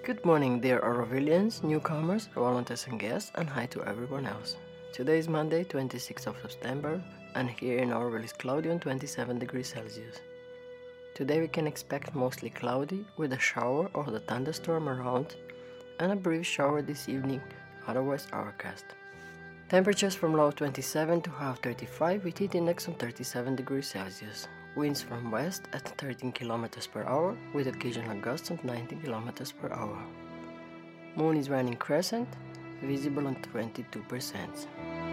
Good morning, dear Aurovilians, newcomers, volunteers and guests, and hi to everyone else. Today is Monday, 26th of September, and here in Auroville is cloudy on 27 degrees Celsius. Today we can expect mostly cloudy, with a shower or the thunderstorm around, and a brief shower this evening, otherwise overcast. Temperatures from low 27 to high 35 with heat index on 37 degrees Celsius. Winds from west at 13 km per hour with occasional gusts of 19 km per hour. Moon is running crescent, visible on 22%.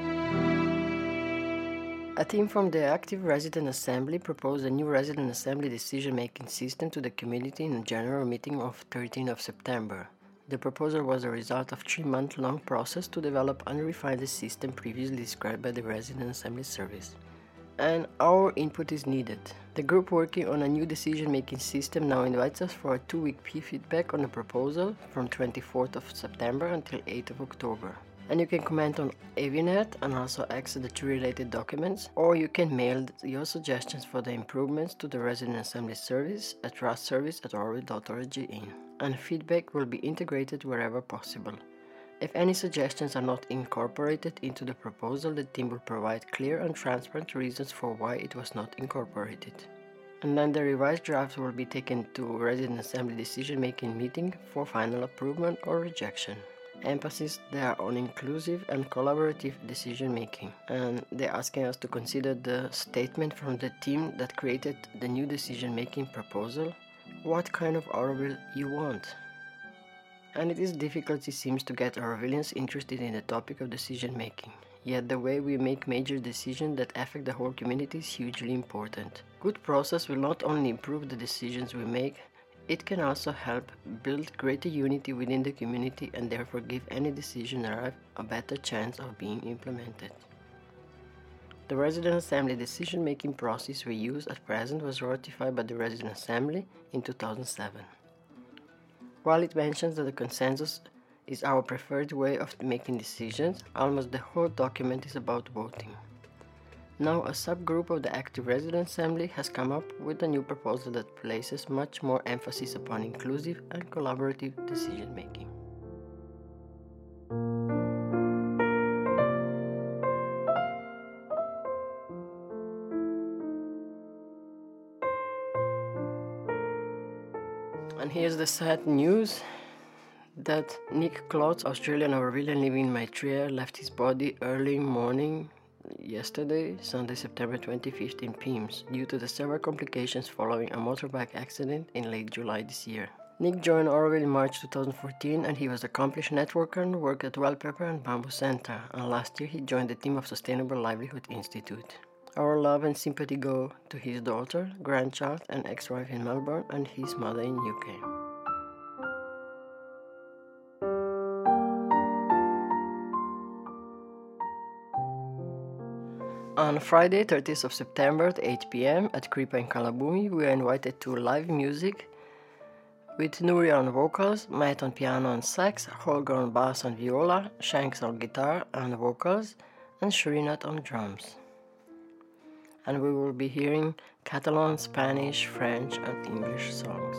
A team from the Active Resident Assembly proposed a new Resident Assembly decision-making system to the community in a general meeting of 13th of September. The proposal was a result of a 3-month-long process to develop and refine the system previously described by the Resident Assembly Service. And our input is needed. The group working on a new decision-making system now invites us for a 2-week feedback on the proposal from 24th of September until 8th of October. And you can comment on Avinet and also access the 2 related documents, or you can mail your suggestions for the improvements to the Resident Assembly Service at trustservice@auroville.org. And feedback will be integrated wherever possible. If any suggestions are not incorporated into the proposal, the team will provide clear and transparent reasons for why it was not incorporated. And then the revised drafts will be taken to Resident Assembly decision-making meeting for final approval or rejection. Emphasis there on inclusive and collaborative decision-making. And they're asking us to consider the statement from the team that created the new decision-making proposal. What kind of Auroville you want? And it is difficult, it seems, to get Aurovillians interested in the topic of decision making. Yet the way we make major decisions that affect the whole community is hugely important. Good process will not only improve the decisions we make, it can also help build greater unity within the community and therefore give any decision arrive a better chance of being implemented. The Resident Assembly decision-making process we use at present was ratified by the Resident Assembly in 2007. While it mentions that the consensus is our preferred way of making decisions, almost the whole document is about voting. Now, a subgroup of the Active Resident Assembly has come up with a new proposal that places much more emphasis upon inclusive and collaborative decision-making. And here's the sad news that Nick Klotz, Australian Aurovillian living in Maitreya, left his body early morning yesterday, Sunday, September 25th in Pimms, due to the several complications following a motorbike accident in late July this year. Nick joined Auroville in March 2014 and he was an accomplished networker and worked at Wellpepper and Bamboo Center, and last year he joined the team of Sustainable Livelihood Institute. Our love and sympathy go to his daughter, grandchild and ex-wife in Melbourne and his mother in UK. On Friday, 30th of September at 8 p.m. at Kripa in Kalabumi, we are invited to live music with Nuri on vocals, Matt on piano and sax, Holger on bass and viola, Shanks on guitar and vocals, and Shrinat on drums. And we will be hearing Catalan, Spanish, French and English songs.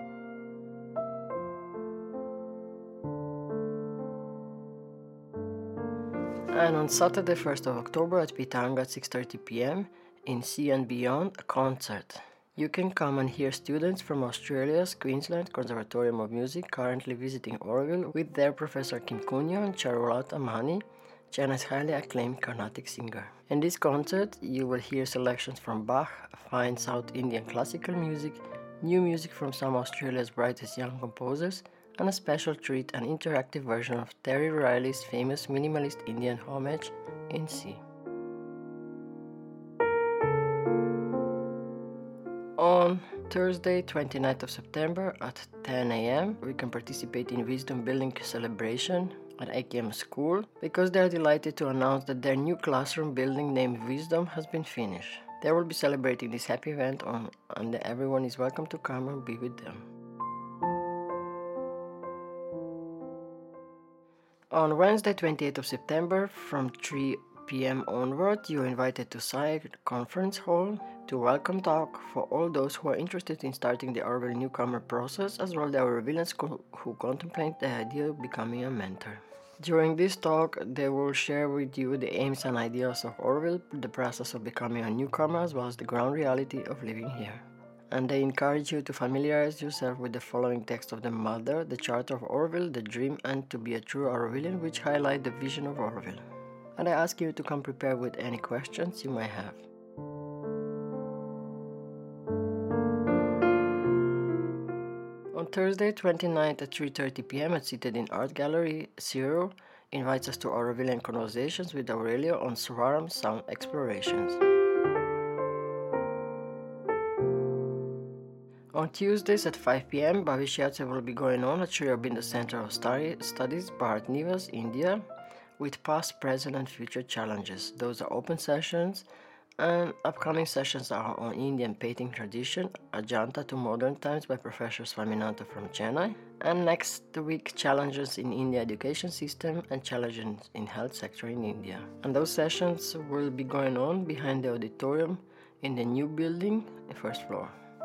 And on Saturday 1st of October at Pitanga at 6:30 p.m. in Sea and Beyond, a concert. You can come and hear students from Australia's Queensland Conservatorium of Music currently visiting Auroville with their Professor Kim Kunyo and Charulata Mani, China's highly acclaimed Carnatic singer. In this concert, you will hear selections from Bach, fine South Indian classical music, new music from some of Australia's brightest young composers, and a special treat, an interactive version of Terry Riley's famous minimalist Indian homage in C. On Thursday, 29th of September at 10 a.m., we can participate in Wisdom Building celebration at AKM School because they are delighted to announce that their new classroom building named Wisdom has been finished. They will be celebrating this happy event and everyone is welcome to come and be with them. On Wednesday, 28th of September from 3 p.m. onward, you're invited to SAIC Conference Hall to welcome talk for all those who are interested in starting the Orwell newcomer process, as well as the Orwellians who contemplate the idea of becoming a mentor. During this talk, they will share with you the aims and ideas of Orwell, the process of becoming a newcomer, as well as the ground reality of living here. And they encourage you to familiarize yourself with the following text of the Mother, the Charter of Orwell, the Dream, and To Be a True Orwellian, which highlight the vision of Orwell. And I ask you to come prepared with any questions you might have. On Thursday, 29th at 3:30 p.m. at Seated in Art Gallery, Zero invites us to Orwellian conversations with Aurelio on Swaram sound explorations. On Tuesdays at 5 p.m., Bhavishyatsa will be going on at Sri Aurobindo Center of Studies, Bharat Niwas, India, with past, present, and future challenges. Those are open sessions, and upcoming sessions are on Indian painting tradition, Ajanta to Modern Times by Professor Swaminathan from Chennai, and next week, challenges in India education system and challenges in health sector in India. And those sessions will be going on behind the auditorium in the new building, the first floor.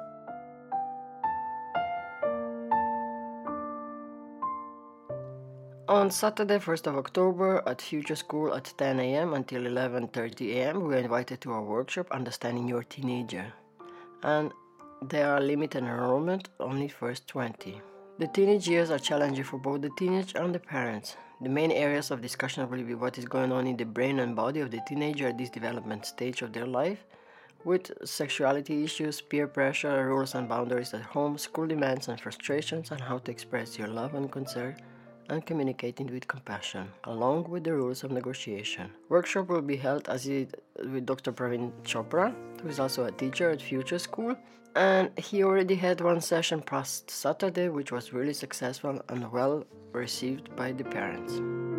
On Saturday, 1st of October, at Future School at 10 a.m. until 11:30 a.m., we are invited to our workshop, Understanding Your Teenager. And there are limited enrollment, only first 20. The teenage years are challenging for both the teenage and the parents. The main areas of discussion will be what is going on in the brain and body of the teenager at this development stage of their life, with sexuality issues, peer pressure, rules and boundaries at home, school demands and frustrations, and how to express your love and concern and communicating with compassion, along with the rules of negotiation. Workshop will be held with Dr. Praveen Chopra, who is also a teacher at Future School, and he already had one session past Saturday, which was really successful and well received by the parents.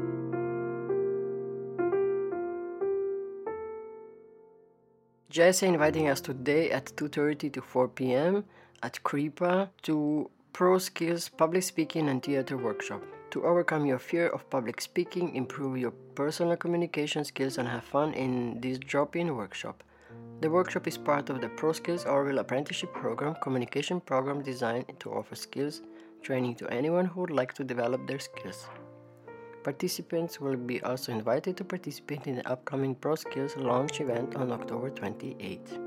Jesse inviting us today at 2:30 to 4 p.m. at Kripa to Pro Skills Public Speaking and Theater Workshop. To overcome your fear of public speaking, improve your personal communication skills, and have fun in this drop-in workshop. The workshop is part of the Pro Skills Orwell Apprenticeship Program, communication program designed to offer skills training to anyone who would like to develop their skills. Participants will be also invited to participate in the upcoming Pro Skills launch event on October 28th.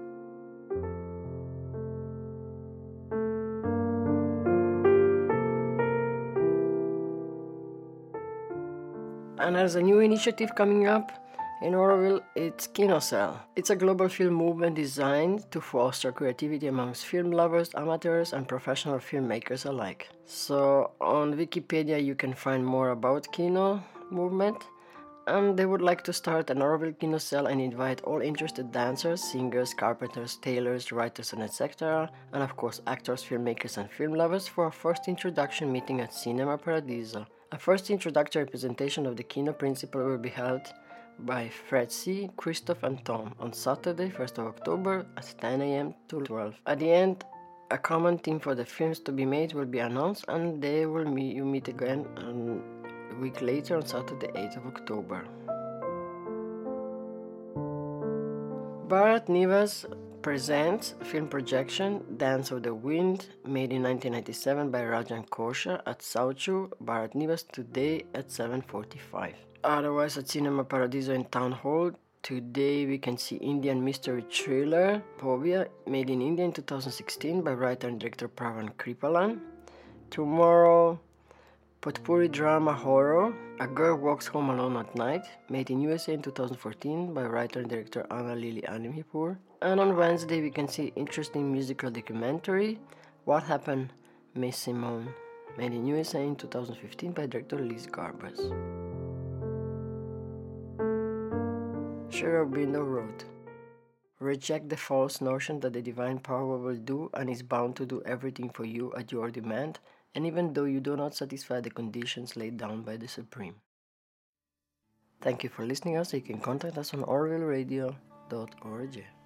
And there's a new initiative coming up in Orwell, it's KinoCell. It's a global film movement designed to foster creativity amongst film lovers, amateurs, and professional filmmakers alike. So on Wikipedia you can find more about Kino movement, and they would like to start an Orwell KinoCell and invite all interested dancers, singers, carpenters, tailors, writers, and etc., and of course actors, filmmakers, and film lovers for a first introduction meeting at Cinema Paradiso. A first introductory presentation of the Kino principle will be held by Fred C., Christoph, and Tom on Saturday, 1st of October at 10 a.m. to 12. At the end, a common theme for the films to be made will be announced, and they will meet again a week later on Saturday, 8th of October. Bharat Niwas presents film projection Dance of the Wind, made in 1997 by Rajan Kosha at Sauchu, Bharat Niwas, today at 7:45. Otherwise, at Cinema Paradiso in Town Hall, today we can see Indian mystery thriller Phobia, made in India in 2016 by writer and director Pravan Kripalan. Tomorrow, Potpuri drama horror A Girl Walks Home Alone at Night, made in USA in 2014 by writer and director Anna Lily Animipur. And on Wednesday we can see interesting musical documentary What Happened, Miss Simone, made in USA in 2015 by director Liz Garbus. Sri Aurobindo wrote, "Reject the false notion that the divine power will do and is bound to do everything for you at your demand, and even though you do not satisfy the conditions laid down by the Supreme." Thank you for listening us. You can contact us on orwellradio.org.